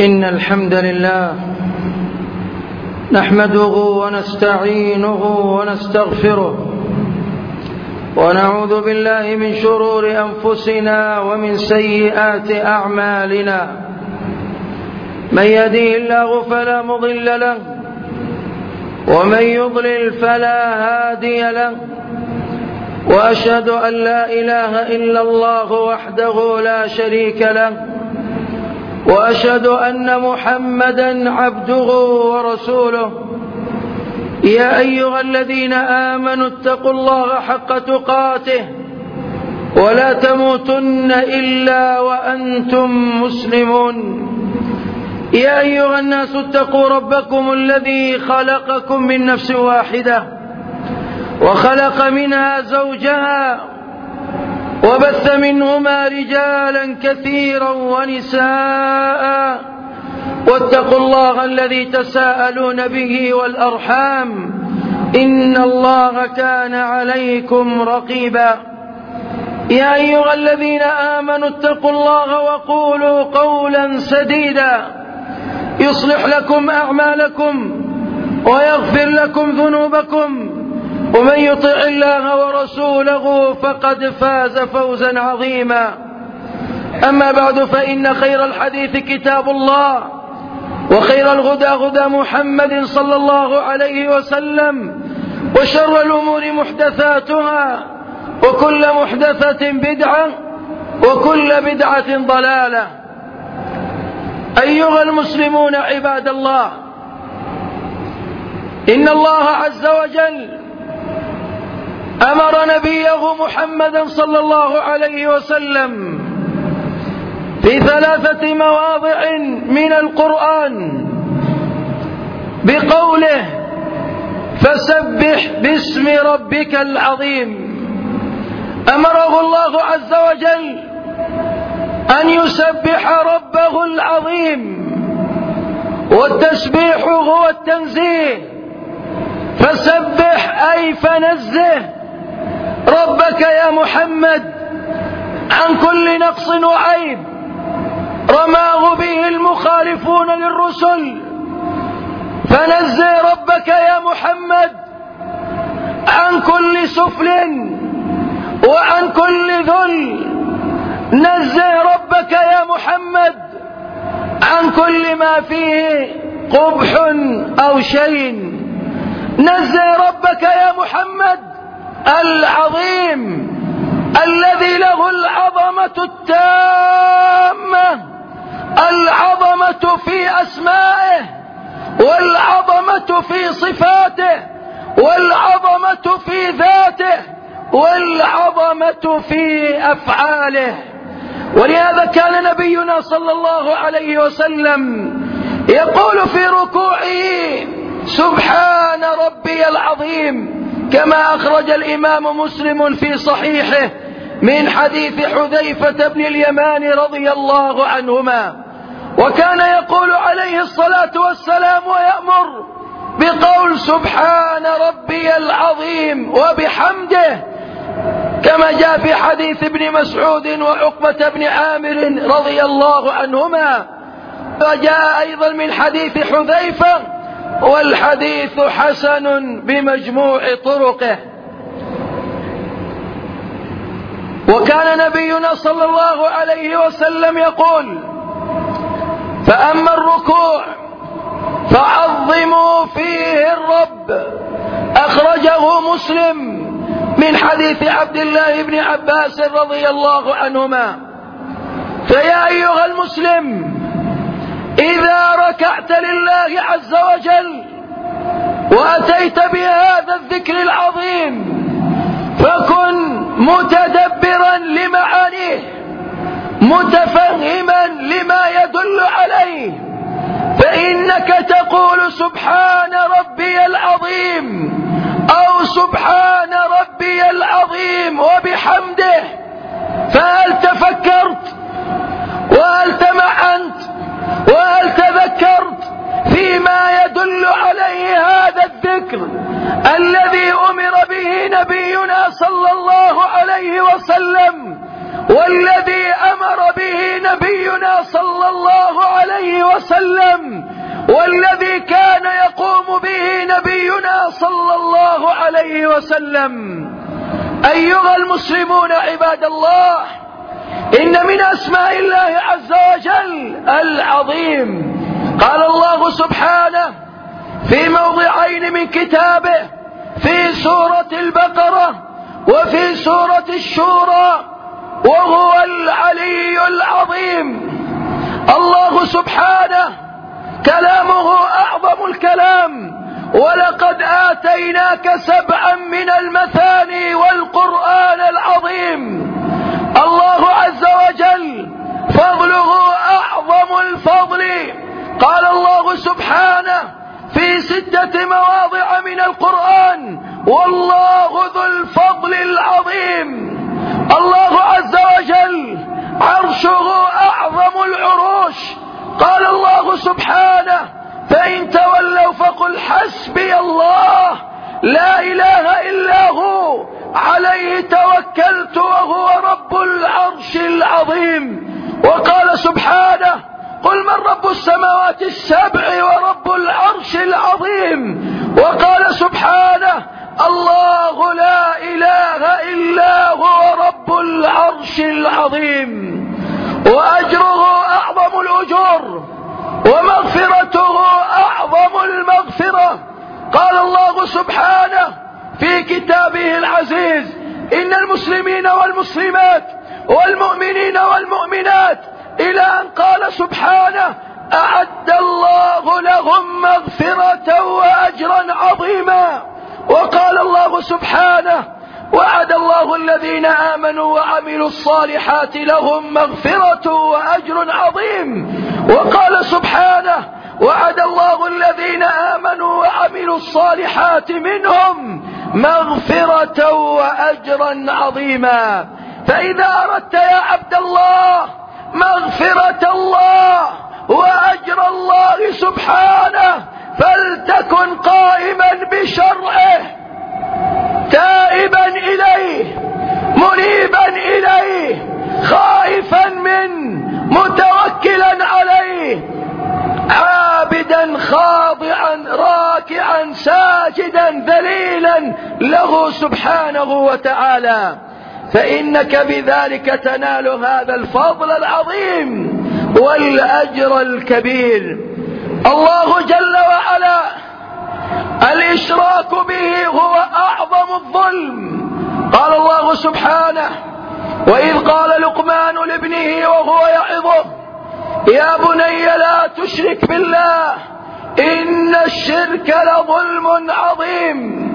إن الحمد لله نحمده ونستعينه ونستغفره ونعوذ بالله من شرور أنفسنا ومن سيئات أعمالنا. من يهده الله فلا مضل له ومن يضلل فلا هادي له، وأشهد أن لا إله إلا الله وحده لا شريك له، وأشهد أن محمدا عبده ورسوله. يا أيها الذين آمنوا اتقوا الله حق تقاته ولا تموتن إلا وأنتم مسلمون. يا أيها الناس اتقوا ربكم الذي خلقكم من نفس واحدة وخلق منها زوجها وبث منهما رجالا كثيرا ونساء، واتقوا الله الذي تساءلون به والأرحام إن الله كان عليكم رقيبا. يا أيها الذين آمنوا اتقوا الله وقولوا قولا سديدا يصلح لكم أعمالكم ويغفر لكم ذنوبكم، ومن يطع الله ورسوله فقد فاز فوزا عظيما. أما بعد، فإن خير الحديث كتاب الله، وخير الهدى هدى محمد صلى الله عليه وسلم، وشر الأمور محدثاتها، وكل محدثة بدعة، وكل بدعة ضلالة. أيها المسلمون عباد الله، إن الله عز وجل أمر نبيه محمدا صلى الله عليه وسلم في 3 مواضع من القرآن بقوله: فسبح باسم ربك العظيم. أمره الله عز وجل أن يسبح ربه العظيم، والتسبيح هو التنزيه. فسبح أي فنزه ربك يا محمد عن كل نقص وعيب رماه به المخالفون للرسل. فنزه ربك يا محمد عن كل سفل وعن كل ذل. نزه ربك يا محمد عن كل ما فيه قبح أو شيء. نزه ربك يا محمد العظيم الذي له العظمة التامة، العظمة في أسمائه، والعظمة في صفاته، والعظمة في ذاته، والعظمة في أفعاله. ولهذا كان نبينا صلى الله عليه وسلم يقول في ركوعه: سبحان ربي العظيم، كما أخرج الإمام مسلم في صحيحه من حديث حذيفة بن اليمان رضي الله عنهما. وكان يقول عليه الصلاة والسلام ويأمر بقول: سبحان ربي العظيم وبحمده، كما جاء في حديث ابن مسعود وعقبة بن عامر رضي الله عنهما. وجاء أيضا من حديث حذيفة، والحديث حسن بمجموع طرقه. وكان نبينا صلى الله عليه وسلم يقول: فأما الركوع فعظموا فيه الرب. أخرجه مسلم من حديث عبد الله بن عباس رضي الله عنهما. فيا أيها المسلم، إذا ركعت لله عز وجل وأتيت بهذا الذكر العظيم فكن متدبرا لمعانيه، متفهما لما يدل عليه. فإنك تقول: سبحان ربي العظيم، أو سبحان ربي العظيم وبحمده. فهل تفكرت وهل تمعنت وهل تذكرت فيما يدل عليه هذا الذكر الذي أمر به نبينا صلى الله عليه وسلم والذي أمر به نبينا صلى الله عليه وسلم، والذي كان يقوم به نبينا صلى الله عليه وسلم. أيها المسلمون عباد الله، إن من أسماء الله عز وجل العظيم. قال الله سبحانه في موضعين من كتابه، في سورة البقرة وفي سورة الشورى، وهو العلي العظيم. الله سبحانه كلامه أعظم الكلام: ولقد آتيناك 7 من المثاني والقرآن العظيم. الله عز وجل فضله أعظم الفضل. قال الله سبحانه في 6 مواضع من القرآن: والله ذو الفضل العظيم. الله عز وجل عرشه أعظم العروش. قال الله سبحانه: فإن تولوا فقل حسبي الله لا إله إلا هو عليه توكلت وهو رب العرش العظيم. وقال سبحانه: قل من رب السماوات السبع ورب العرش العظيم. وقال سبحانه: الله لا إله إلا هو رب العرش العظيم. وأجره أعظم الأجور، ومغفرته أعظم المغفرة. قال الله سبحانه في كتابه العزيز: إن المسلمين والمسلمات والمؤمنين والمؤمنات، إلى أن قال سبحانه: أعد الله لهم مغفرة وأجرا عظيما. وقال الله سبحانه: وعد الله الذين آمنوا وعملوا الصالحات لهم مغفرة وأجر عظيم. وقال سبحانه: وعد الله الذين آمنوا وعملوا الصالحات منهم مغفرة وأجرا عظيما. فإذا أردت يا عبد الله مغفرة الله وأجر الله سبحانه، فلتكن قائما بشرعه، تائبا إليه، منيبا إليه، خائفا منه، متوكلا عليه، عابدا خاضعا راكعا ساجدا ذليلا له سبحانه وتعالى، فإنك بذلك تنال هذا الفضل العظيم والأجر الكبير. الله جل وعلا الإشراك به هو أعظم الظلم. قال الله سبحانه: وإذ قال لقمان لابنه وهو يعظه: يا بني لا تشرك بالله إن الشرك لظلم عظيم.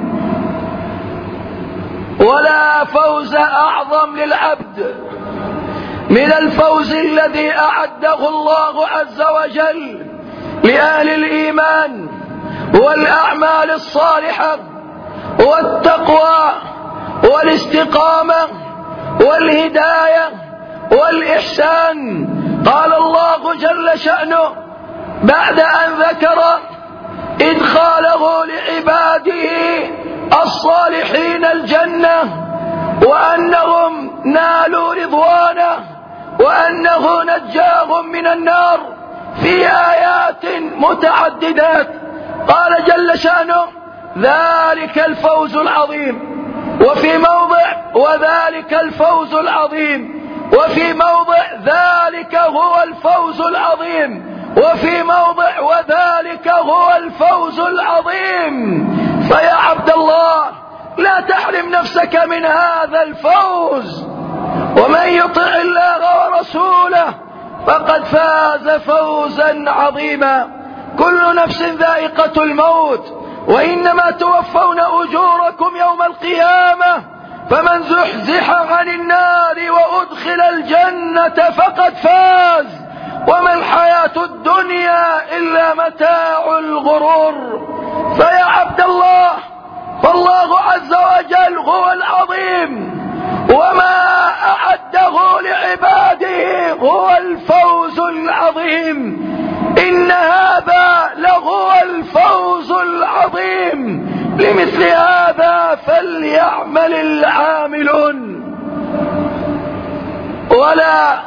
ولا فوز أعظم للعبد من الفوز الذي أعده الله عز وجل لأهل الإيمان والأعمال الصالحة والتقوى والاستقامة والهداية والإحسان. قال الله جل شأنه بعد أن ذكر إدخاله لعباده الصالحين الجنة، وأنهم نالوا رضوانه، وأنه نجاهم من النار في آيات متعددات. قال جل شأنه: ذلك الفوز العظيم. وفي موضع: وذلك الفوز العظيم. وفي موضع: ذلك هو الفوز العظيم. وفي موضع: وذلك هو الفوز العظيم. فيا عبد الله لا تحرم نفسك من هذا الفوز، ومن يطع الله ورسوله فقد فاز فوزا عظيما. كل نفس ذائقة الموت، وإنما توفون أجوركم يوم القيامة، فمن زحزح عن النار وأدخل الجنة فقد فاز، وما الحياة الدنيا إلا متاع الغرور. فيا عبد الله، فالله عز وجل هو العظيم، وما أعده لعباده هو الفوز العظيم. إن هذا لهو الفوز العظيم. لمثل هذا فليعمل العاملون. ولا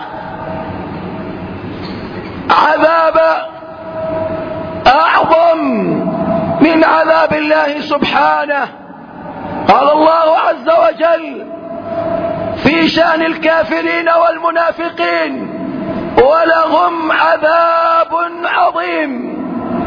عذاب أعظم من عذاب الله سبحانه. قال الله عز وجل في شأن الكافرين والمنافقين: ولهم عذاب عظيم.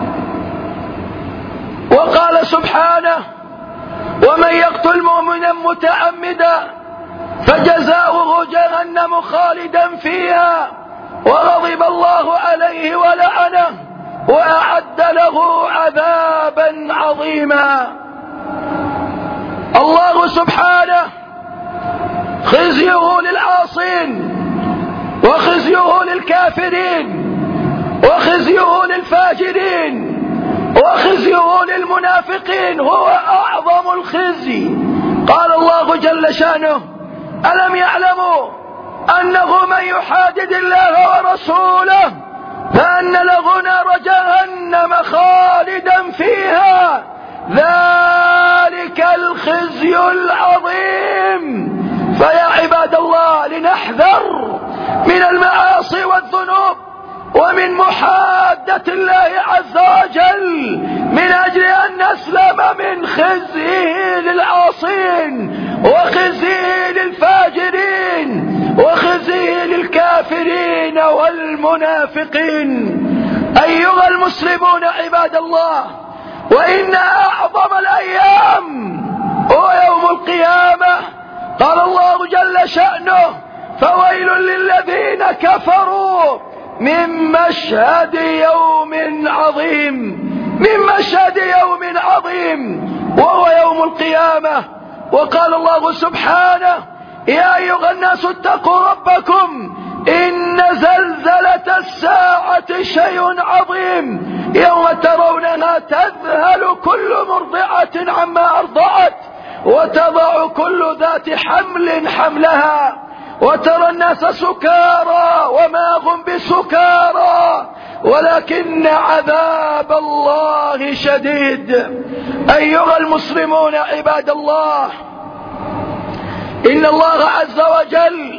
وقال سبحانه: ومن يقتل مؤمنا متعمدا فجزاؤه جهنم خالدا فيها وغضب الله عليه ولعنه وأعد له عذابا عظيما. الله سبحانه خزيه للعاصين وخزيه للكافرين وخزيه للفاجرين وخزيه للمنافقين هو أعظم الخزي. قال الله جل شأنه: ألم يعلموا أنه من يحادد الله ورسوله فأن له نار جهنم خالدا فيها ذلك الخزي العظيم. فيا عباد الله، لنحذر من المعاصي والذنوب ومن محادة الله عز وجل من أجل أن نسلم من خزيه للعاصين وخزيه للفاجرين وخزيه للكافرين والمنافقين. أيها المسلمون عباد الله، وإن أعظم الأيام هو يوم القيامة. قال الله جل شأنه: فويل للذين كفروا من مشهد يوم عظيم، من مشهد يوم عظيم وهو يوم القيامة. وقال الله سبحانه: يا أيها الناس اتقوا ربكم إن زلزلة الساعة شيء عظيم يوم ترونها تذهل كل مرضعة عما أرضعت وتضع كل ذات حمل حملها وترى الناس سكارى وما هم بسكارى ولكن عذاب الله شديد. أيها المسلمون عباد الله، إن الله عز وجل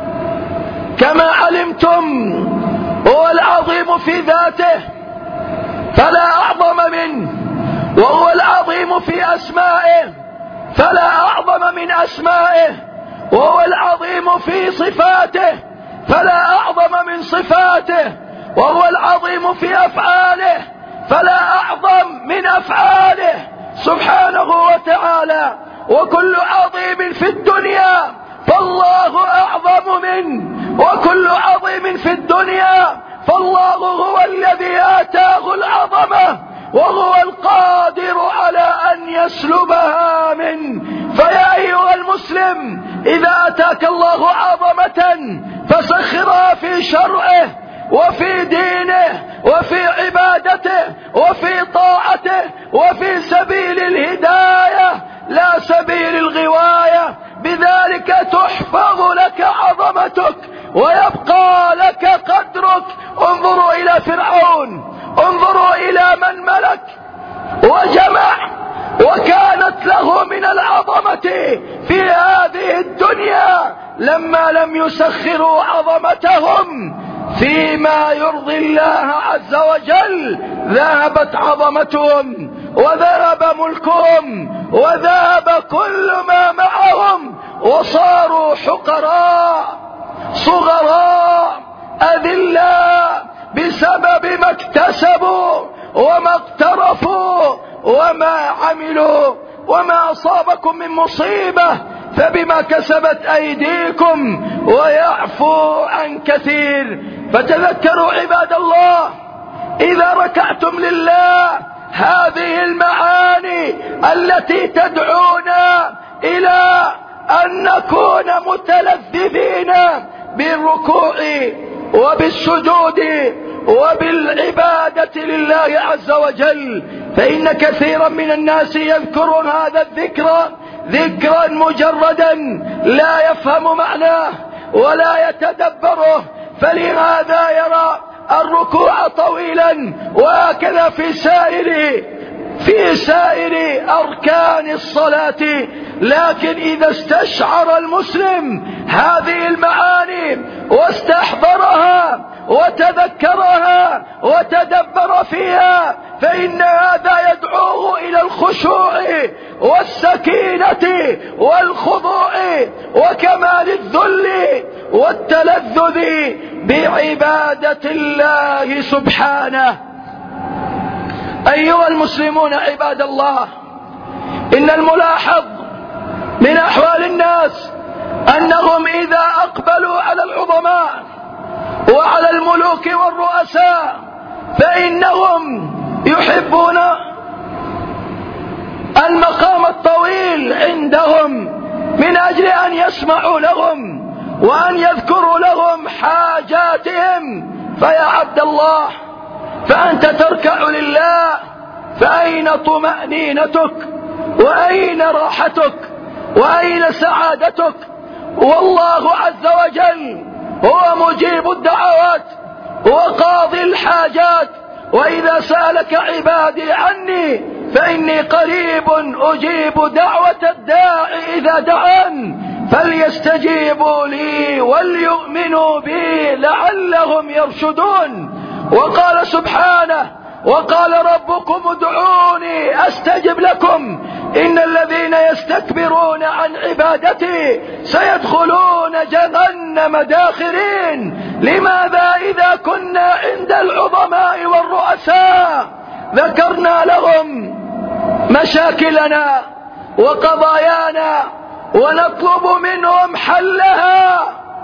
كما علمتم هو العظيم في ذاته فلا أعظم منه، وهو العظيم في أسمائه فلا أعظم من أسمائه، وهو العظيم في صفاته فلا أعظم من صفاته، وهو العظيم في أفعاله فلا أعظم من أفعاله سبحانه وتعالى. وكل عظيم في الدنيا فالله أعظم منه، وكل عظيم في الدنيا فالله هو الذي آتاه العظمة وهو القادر على أن يسلبها منه. فيا أيها المسلم، إذا أتاك الله عظمة فسخرها في شرعه وفي دينه وفي عبادته وفي طاعته وفي سبيل الهداية لا سبيل الغواية، بذلك تحفظ لك عظمتك ويبقى لك قدرك. انظروا إلى فرعون، انظروا إلى من ملك وجمع وكانت له من العظمة في هذه الدنيا، لما لم يسخروا عظمتهم فيما يرضي الله عز وجل ذهبت عظمتهم وذهب ملكهم وذهب كل ما معهم وصاروا حقراء صغراء أذلاء بسبب ما اكتسبوا وما اقترفوا وما عملوا. وما أصابكم من مصيبة فبما كسبت أيديكم ويعفو عن كثير. فتذكروا عباد الله إذا ركعتم لله هذه المعاني التي تدعونا إلى أن نكون متلذذين بالركوع وبالسجود وبالعبادة لله عز وجل، فإن كثيرا من الناس يذكرون هذا الذكر ذكرا مجردا لا يفهم معناه ولا يتدبره، فلهذا يرى الركوع طويلا. وهكذا في سائر أركان الصلاة لكن إذا استشعر المسلم هذه المعاني واستحضرها وتذكرها وتدبر فيها فإن هذا يدعوه إلى الخشوع والسكينة والخضوع وكمال الذل والتلذذ بعبادة الله سبحانه. أيها المسلمون عباد الله، إن الملاحظ من أحوال الناس أنهم إذا أقبلوا على العظماء وعلى الملوك والرؤساء فإنهم يحبون المقام الطويل عندهم من أجل أن يسمعوا لهم وأن يذكروا لهم حاجاتهم. فيا عبد الله، فأنت تركع لله، فأين طمأنينتك وأين راحتك وأين سعادتك؟ والله عز وجل هو مجيب الدعوات وقاضي الحاجات، وإذا سألك عبادي عني فإني قريب أجيب دعوة الداعي إذا دعان فليستجيبوا لي وليؤمنوا بي لعلهم يرشدون. وقال سبحانه: وقال ربكم ادعوني أستجب لكم إن الذين يستكبرون عن عبادتي سيدخلون جهنم داخرين. لماذا إذا كنا عند العظماء والرؤساء ذكرنا لهم مشاكلنا وقضايانا ونطلب منهم حلها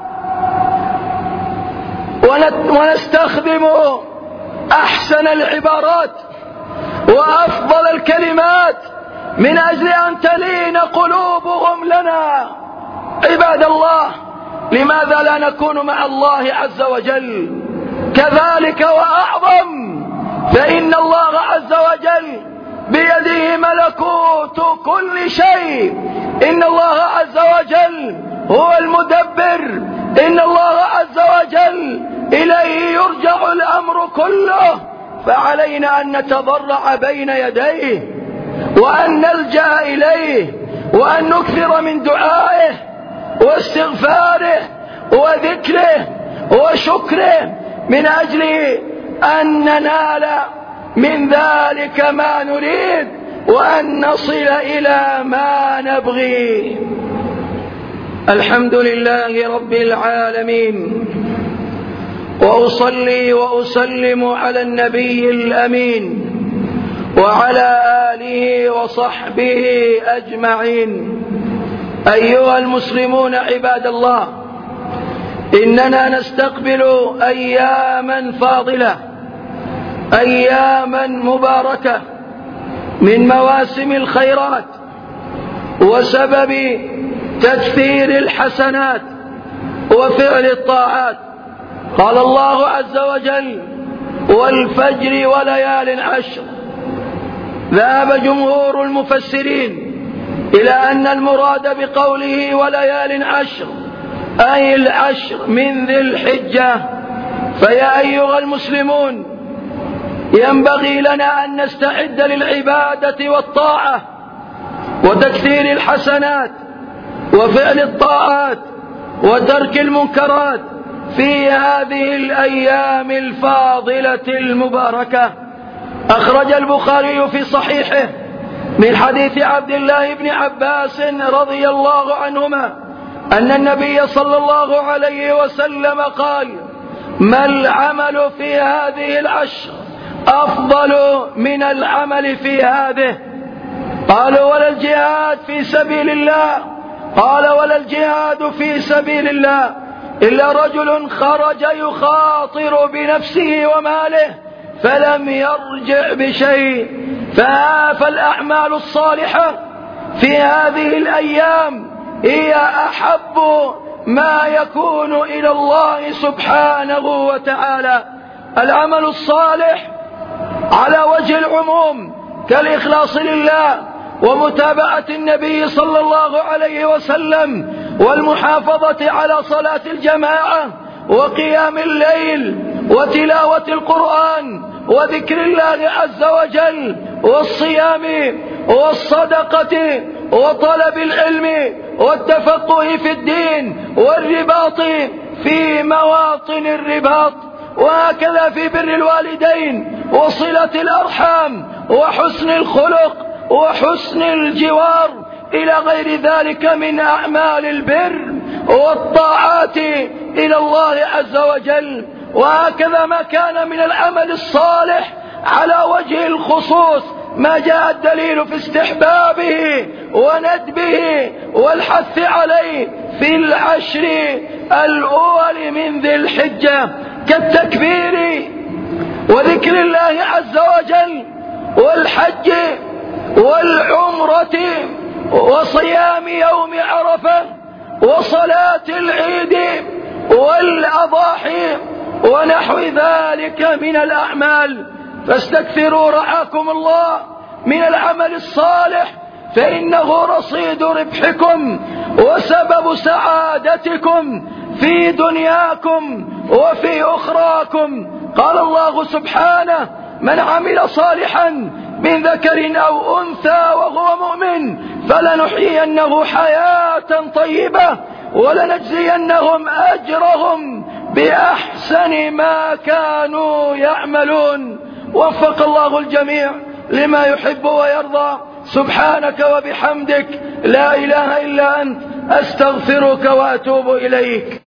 ونستخدم أحسن العبارات وأفضل الكلمات من أجل أن تلين قلوبهم لنا؟ عباد الله، لماذا لا نكون مع الله عز وجل كذلك وأعظم؟ فإن الله عز وجل بيده ملكوت كل شيء. إن الله عز وجل هو المدبر، إن الله عز وجل إليه يرجع الأمر كله، فعلينا أن نتضرع بين يديه وأن نلجأ إليه وأن نكثر من دعائه واستغفاره وذكره وشكره من أجل أن ننال من ذلك ما نريد وأن نصل إلى ما نبغي. الحمد لله رب العالمين، وأصلي وأسلم على النبي الأمين وعلى آله وصحبه أجمعين. أيها المسلمون عباد الله، إننا نستقبل أياما فاضلة، أياما مباركة من مواسم الخيرات وسبب تكثير الحسنات وفعل الطاعات. قال الله عز وجل: والفجر وليال عشر. ذهب جمهور المفسرين إلى أن المراد بقوله وليال عشر أي العشر من ذي الحجة. فيا أيها المسلمون، ينبغي لنا أن نستعد للعبادة والطاعة وتكثير الحسنات وفعل الطاعات وترك المنكرات في هذه الأيام الفاضلة المباركة. أخرج البخاري في صحيحه من حديث عبد الله بن عباس رضي الله عنهما أن النبي صلى الله عليه وسلم قال: ما العمل في هذه العشر أفضل من العمل في هذه؟ قالوا: ولا الجهاد في سبيل الله. قال: ولا الجهاد في سبيل الله إلا رجل خرج يخاطر بنفسه وماله فلم يرجع بشيء. فالأعمال الصالحة في هذه الأيام هي أحب ما يكون إلى الله سبحانه وتعالى. العمل الصالح على وجه العموم كالإخلاص لله ومتابعة النبي صلى الله عليه وسلم والمحافظة على صلاة الجماعة وقيام الليل وتلاوة القرآن وذكر الله عز وجل والصيام والصدقة وطلب العلم والتفقه في الدين والرباط في مواطن الرباط، وهكذا في بر الوالدين وصلة الأرحام وحسن الخلق وحسن الجوار إلى غير ذلك من أعمال البر والطاعات إلى الله عز وجل. وهكذا ما كان من العمل الصالح على وجه الخصوص ما جاء الدليل في استحبابه وندبه والحث عليه في العشر الأول من ذي الحجة، كالتكبير وذكر الله عز وجل والحج والعمرة وصيام يوم عرفة وصلاة العيد والأضاحي ونحو ذلك من الأعمال. فاستكثروا رعاكم الله من العمل الصالح، فإنه رصيد ربحكم وسبب سعادتكم في دنياكم وفي أخراكم. قال الله سبحانه: من عمل صالحا من ذكر أو أنثى وهو مؤمن فلنحيينه حياة طيبة ولنجزينهم أجرهم بأحسن ما كانوا يعملون. وفق الله الجميع لما يحب ويرضى. سبحانك وبحمدك لا إله إلا أنت أستغفرك وأتوب إليك.